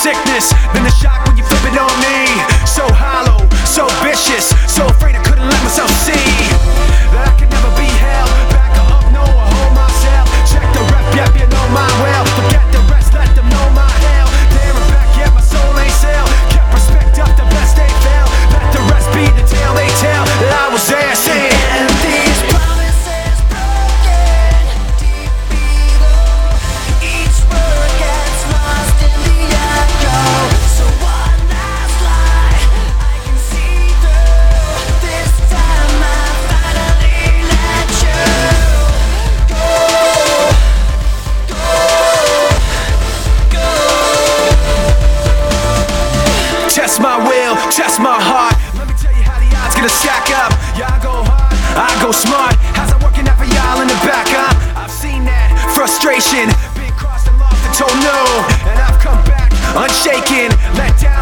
sickness, then the shock when you flip it on me. So hollow, so vicious, so afraid I couldn't let myself see that I could never be held back or up, no, I hold myself. Check the rep, yep, you know my well. Forget the rest, let them know my hell. There and back, yeah, my soul ain't sell. Kept respect up, the best they fail. Let the rest be the tale they tell. That I was there saying, and these promises broken deep below. Each word gets lost in the echo. So one last lie I can see through. This time I finally let you go, go, go. Test my will, test my heart. Let me tell you how the odds gonna stack up. Yeah, I go hard, I go smart. How's that working out for y'all in the back, huh? I've seen that frustration, been crossed and lost and told no, and I've come back unshaken, let down.